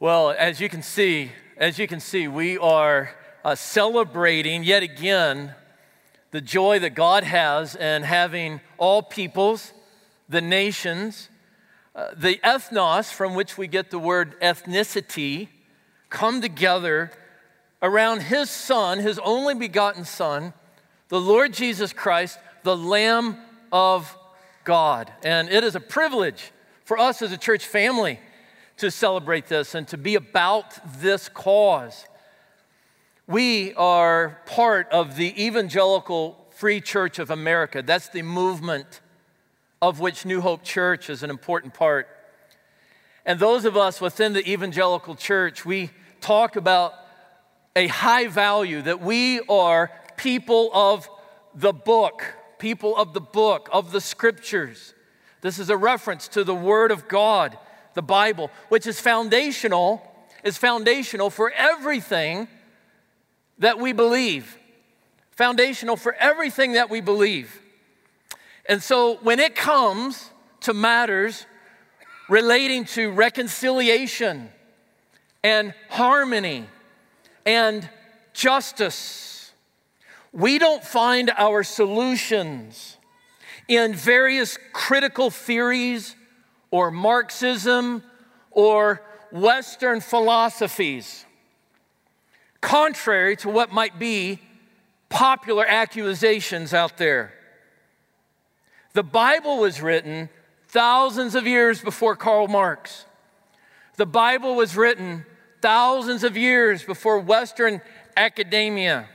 Well, as you can see, we are celebrating yet again the joy that God has in having all peoples, the nations, the ethnos, from which we get the word ethnicity, come together around His Son, His only begotten Son, the Lord Jesus Christ, the Lamb of God. And it is a privilege for us as a church family to celebrate this and to be about this cause. We are part of the Evangelical Free Church of America. That's the movement of which New Hope Church is an important part. And those of us within the Evangelical Church, we talk about a high value that we are people of the book, of the Scriptures. This is a reference to the Word of God, the Bible, which is foundational for everything that we believe. Foundational for everything that we believe. And so when it comes to matters relating to reconciliation and harmony and justice, we don't find our solutions in various critical theories or Marxism or Western philosophies, contrary to what might be popular accusations out there. The Bible was written thousands of years before Karl Marx. The Bible was written thousands of years before Western academia.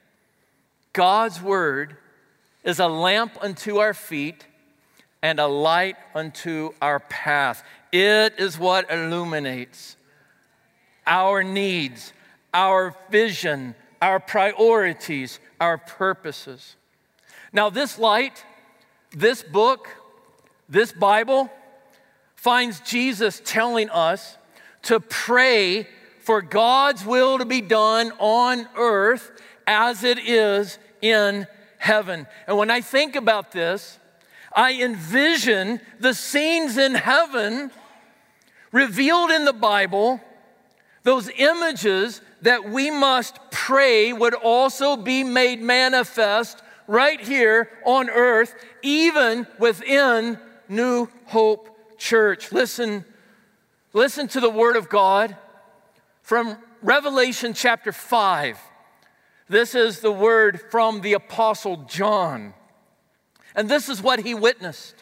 God's Word is a lamp unto our feet and a light unto our path. It is what illuminates our needs, our vision, our priorities, our purposes. Now, this light, this book, this Bible finds Jesus telling us to pray for God's will to be done on earth as it is in heaven. And when I think about this, I envision the scenes in heaven revealed in the Bible, those images that we must pray would also be made manifest right here on earth, even within New Hope Church. Listen to the Word of God from Revelation chapter 5. This is the word from the Apostle John. And this is what he witnessed.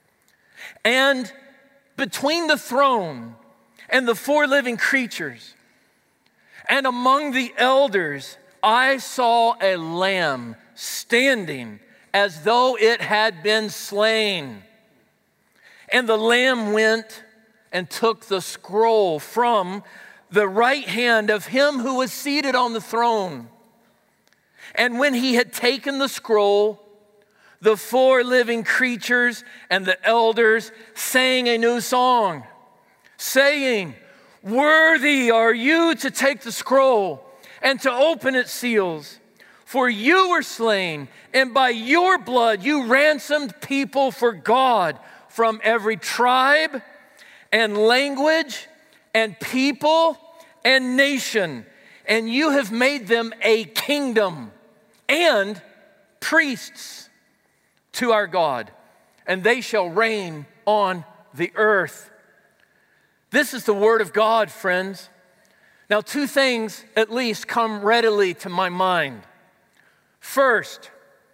And between the throne and the four living creatures, and among the elders, I saw a lamb standing as though it had been slain. And the lamb went and took the scroll from the right hand of him who was seated on the throne. And when he had taken the scroll, the four living creatures and the elders sang a new song, saying, "Worthy are you to take the scroll and to open its seals. For you were slain, and by your blood you ransomed people for God from every tribe and language and people and nation. And you have made them a kingdom and priests to our God, and they shall reign on the earth." This is the Word of God, friends. Now, two things at least come readily to my mind. First,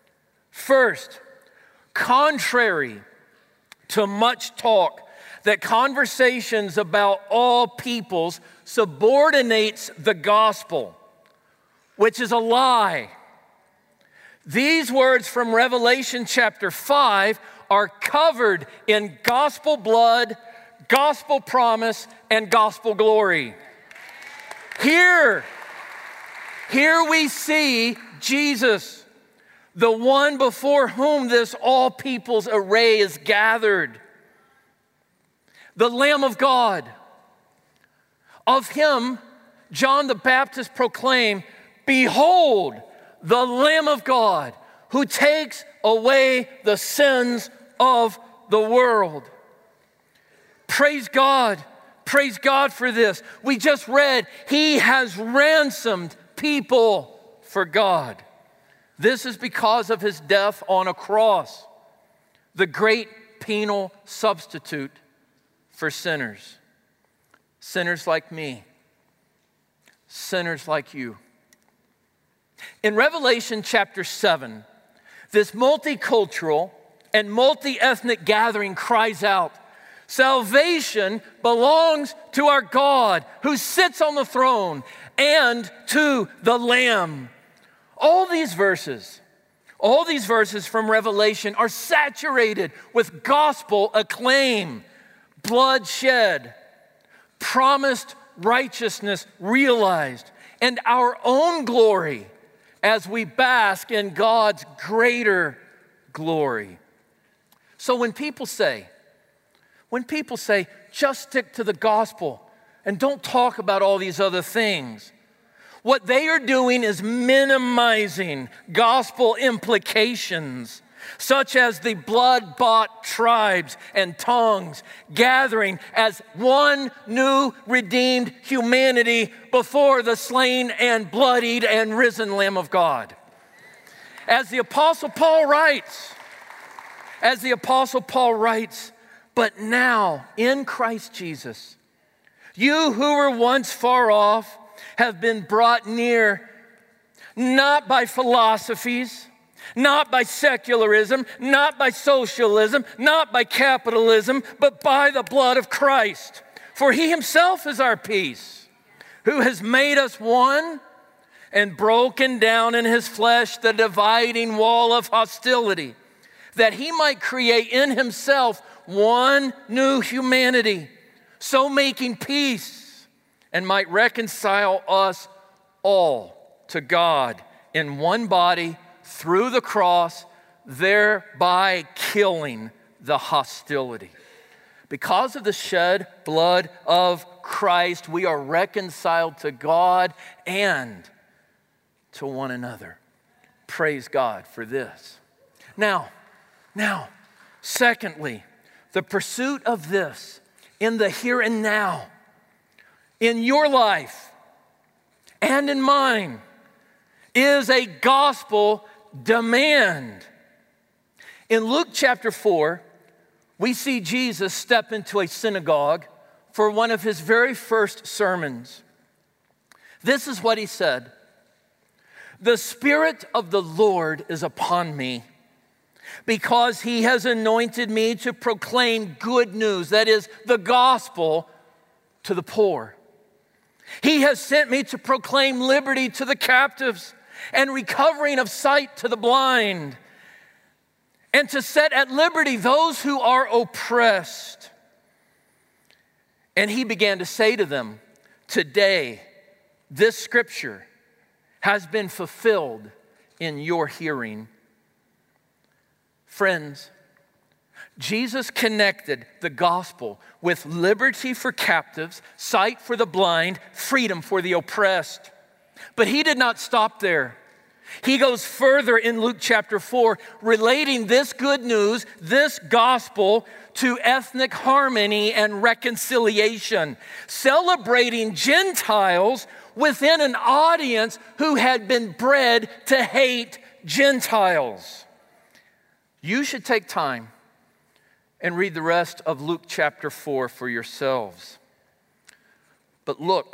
contrary to much talk that conversations about all peoples subordinates the gospel, which is a lie. These words from Revelation chapter 5 are covered in gospel blood, gospel promise, and gospel glory. Here we see Jesus, the one before whom this all peoples array is gathered. The Lamb of God. Of him, John the Baptist proclaimed, "Behold, the Lamb of God, who takes away the sins of the world." Praise God Praise God for this. We just read, He has ransomed people for God. This is because of His death on a cross, the great penal substitute for sinners. Sinners like me, sinners like you. In Revelation chapter 7, this multicultural and multi-ethnic gathering cries out, salvation belongs to our God who sits on the throne and to the Lamb. All these verses from Revelation are saturated with gospel acclaim, bloodshed, promised righteousness realized, and our own glory as we bask in God's greater glory. So when people say, just stick to the gospel and don't talk about all these other things, what they are doing is minimizing gospel implications, such as the blood-bought tribes and tongues gathering as one new redeemed humanity before the slain and bloodied and risen Lamb of God. As the Apostle Paul writes, but now in Christ Jesus, you who were once far off have been brought near, not by philosophies, not by secularism, not by socialism, not by capitalism, but by the blood of Christ. For He Himself is our peace, who has made us one and broken down in His flesh the dividing wall of hostility, that He might create in Himself one new humanity, so making peace, and might reconcile us all to God in one body through the cross, thereby killing the hostility. Because of the shed blood of Christ, we are reconciled to God and to one another. Praise God for this. Now, secondly, the pursuit of this in the here and now, in your life and in mine, is a gospel demand. In Luke chapter 4, we see Jesus step into a synagogue for one of His very first sermons. This is what He said: "The Spirit of the Lord is upon me, because He has anointed me to proclaim good news," that is, the gospel, "to the poor. He has sent me to proclaim liberty to the captives and recovering of sight to the blind, and to set at liberty those who are oppressed." And He began to say to them, "Today, this scripture has been fulfilled in your hearing." Friends, Jesus connected the gospel with liberty for captives, sight for the blind, freedom for the oppressed. But He did not stop there. He goes further in Luke chapter 4, relating this good news, this gospel, to ethnic harmony and reconciliation, celebrating Gentiles within an audience who had been bred to hate Gentiles. You should take time and read the rest of Luke chapter 4 for yourselves. But look,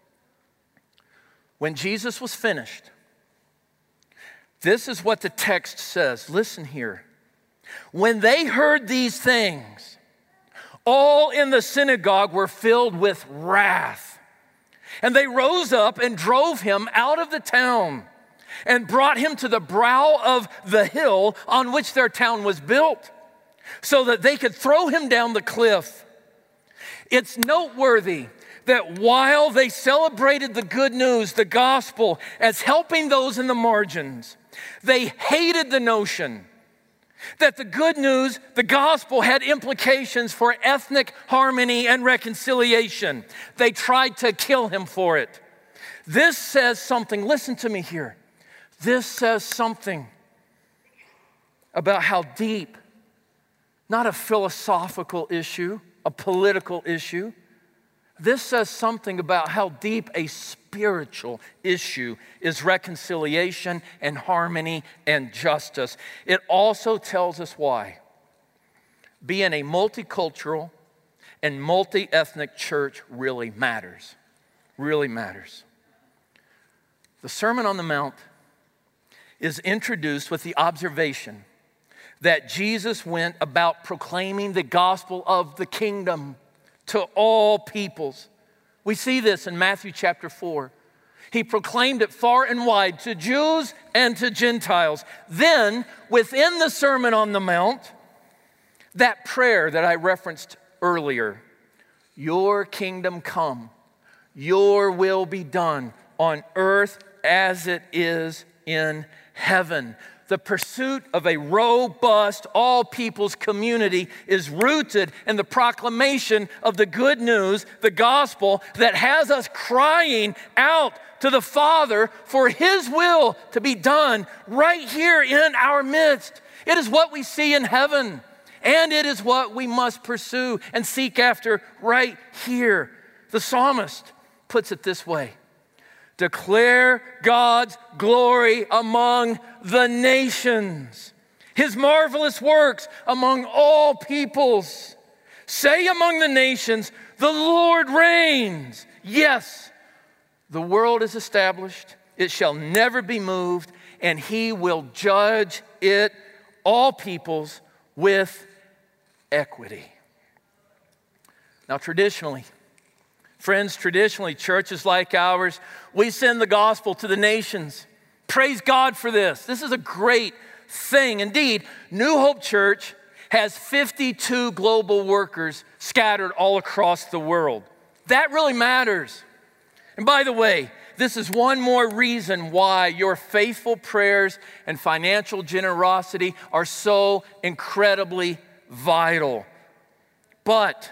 when Jesus was finished, this is what the text says. Listen here. When they heard these things, all in the synagogue were filled with wrath. And they rose up and drove Him out of the town and brought Him to the brow of the hill on which their town was built, so that they could throw Him down the cliff. It's noteworthy that while they celebrated the good news, the gospel, as helping those in the margins, they hated the notion that the good news, the gospel, had implications for ethnic harmony and reconciliation. They tried to kill Him for it. This says something, listen to me here. This says something about how deep, not a philosophical issue, a political issue, this says something about how deep a spiritual issue is reconciliation and harmony and justice. It also tells us why being a multicultural and multi-ethnic church really matters. Really matters. The Sermon on the Mount is introduced with the observation that Jesus went about proclaiming the gospel of the kingdom to all peoples. We see this in Matthew chapter 4. He proclaimed it far and wide to Jews and to Gentiles. Then, within the Sermon on the Mount, that prayer that I referenced earlier, your kingdom come, your will be done on earth as it is in heaven. The pursuit of a robust, all peoples community is rooted in the proclamation of the good news, the gospel, that has us crying out to the Father for His will to be done right here in our midst. It is what we see in heaven, and it is what we must pursue and seek after right here. The psalmist puts it this way: declare God's glory among the nations, His marvelous works among all peoples. Say among the nations, the Lord reigns. Yes, the world is established. It shall never be moved, and He will judge it, all peoples, with equity. Now, traditionally, churches like ours, we send the gospel to the nations. Praise God for this. This is a great thing. Indeed, New Hope Church has 52 global workers scattered all across the world. That really matters. And by the way, this is one more reason why your faithful prayers and financial generosity are so incredibly vital. But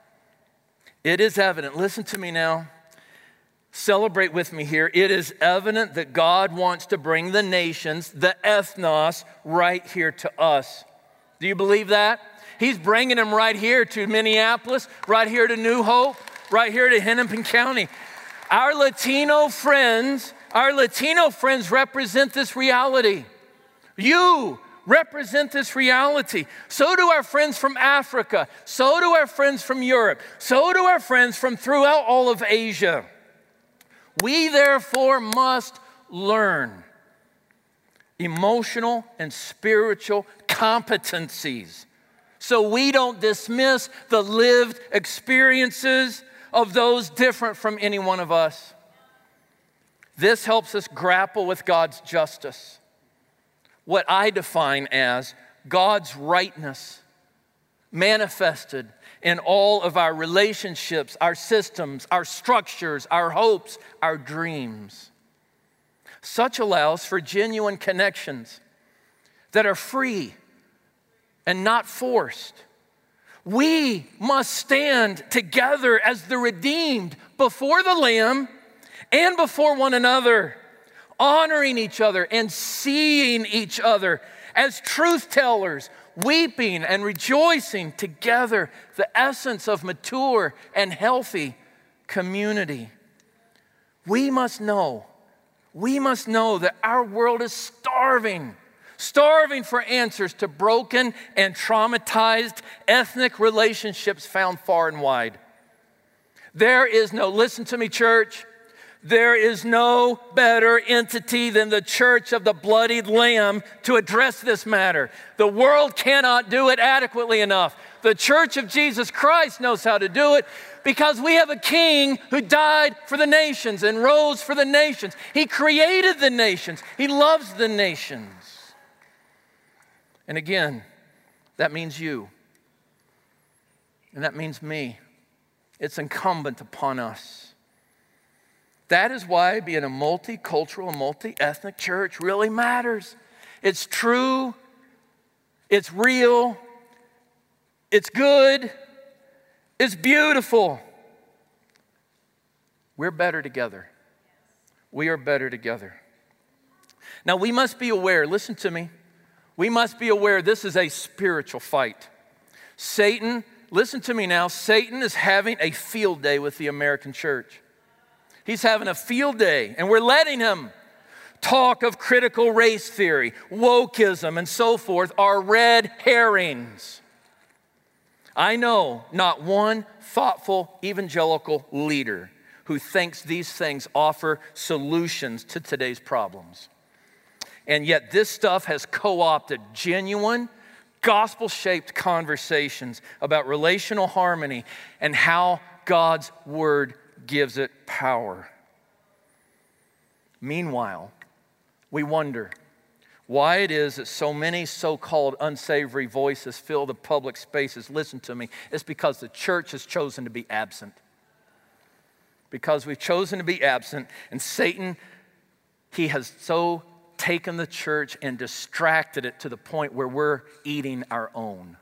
it is evident, listen to me now, celebrate with me here. It is evident that God wants to bring the nations, the ethnos, right here to us. Do you believe that? He's bringing them right here to Minneapolis, right here to New Hope, right here to Hennepin County. Our Latino friends represent this reality. You represent this reality. So do our friends from Africa. So do our friends from Europe. So do our friends from throughout all of Asia. We therefore must learn emotional and spiritual competencies so we don't dismiss the lived experiences of those different from any one of us. This helps us grapple with God's justice, what I define as God's rightness manifested in all of our relationships, our systems, our structures, our hopes, our dreams. Such allows for genuine connections that are free and not forced. We must stand together as the redeemed before the Lamb and before one another, honoring each other and seeing each other as truth tellers, weeping and rejoicing together, the essence of mature and healthy community. We must know that our world is starving for answers to broken and traumatized ethnic relationships found far and wide. Listen to me, church, there is no better entity than the Church of the Bloodied Lamb to address this matter. The world cannot do it adequately enough. The Church of Jesus Christ knows how to do it because we have a King who died for the nations and rose for the nations. He created the nations. He loves the nations. And again, that means you. And that means me. It's incumbent upon us. That is why being a multicultural, multi-ethnic church really matters. It's true, it's real, it's good, it's beautiful. We're better together. We are better together. Now we must be aware, listen to me, we must be aware this is a spiritual fight. Satan Listen to me now. Satan is having a field day with the American church. He's having a field day, and we're letting him talk of critical race theory, wokeism, and so forth are red herrings. I know not one thoughtful evangelical leader who thinks these things offer solutions to today's problems. And yet this stuff has co-opted genuine, gospel-shaped conversations about relational harmony and how God's word gives it power. Meanwhile, we wonder why it is that so many so-called unsavory voices fill the public spaces. Listen to me. It's because the church has chosen to be absent. Because we've chosen to be absent, and Satan, he has so taken the church and distracted it to the point where we're eating our own.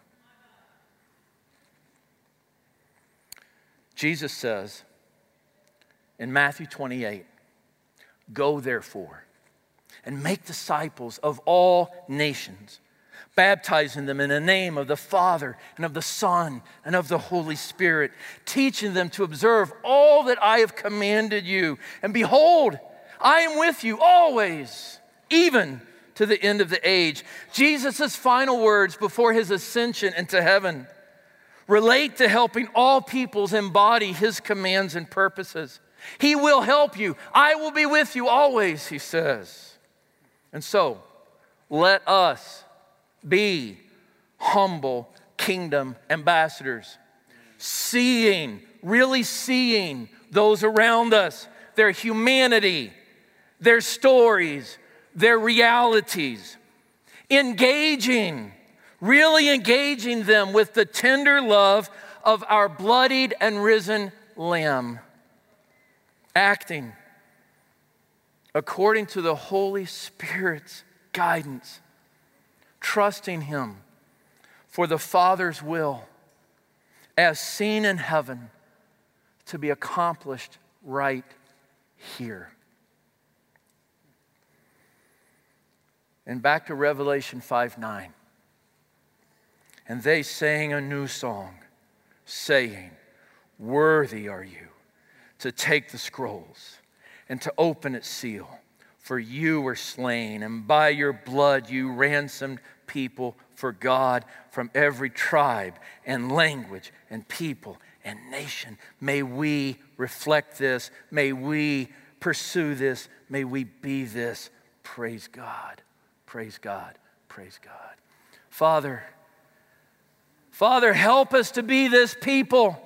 Jesus says in Matthew 28, "Go therefore and make disciples of all nations, baptizing them in the name of the Father and of the Son and of the Holy Spirit, teaching them to observe all that I have commanded you. And behold, I am with you always, even to the end of the age." Jesus' final words before his ascension into heaven relate to helping all peoples embody his commands and purposes. He will help you. I will be with you always, he says. And so, let us be humble kingdom ambassadors, really seeing those around us, their humanity, their stories, their realities, really engaging them with the tender love of our bloodied and risen Lamb, acting according to the Holy Spirit's guidance, trusting him for the Father's will as seen in heaven to be accomplished right here. And back to Revelation 5:9. "And they sang a new song, saying, 'Worthy are you to take the scrolls and to open its seal. For you were slain, and by your blood you ransomed people for God from every tribe and language and people and nation.'" May we reflect this. May we pursue this. May we be this. Praise God. Praise God. Praise God. Father, help us to be this people.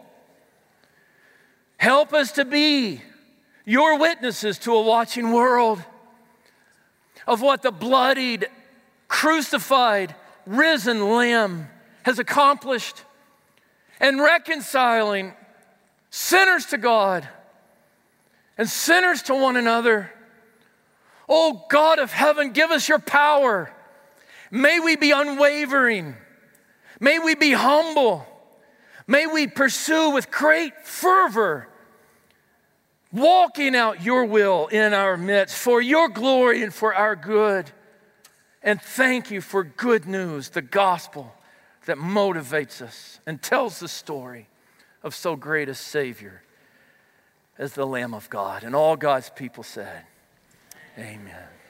Help us to be your witnesses to a watching world of what the bloodied, crucified, risen Lamb has accomplished and reconciling sinners to God and sinners to one another. Oh God of heaven, give us your power. May we be unwavering. May we be humble. May we pursue with great fervor walking out your will in our midst for your glory and for our good. And thank you for good news, the gospel that motivates us and tells the story of so great a Savior as the Lamb of God. And all God's people said, amen.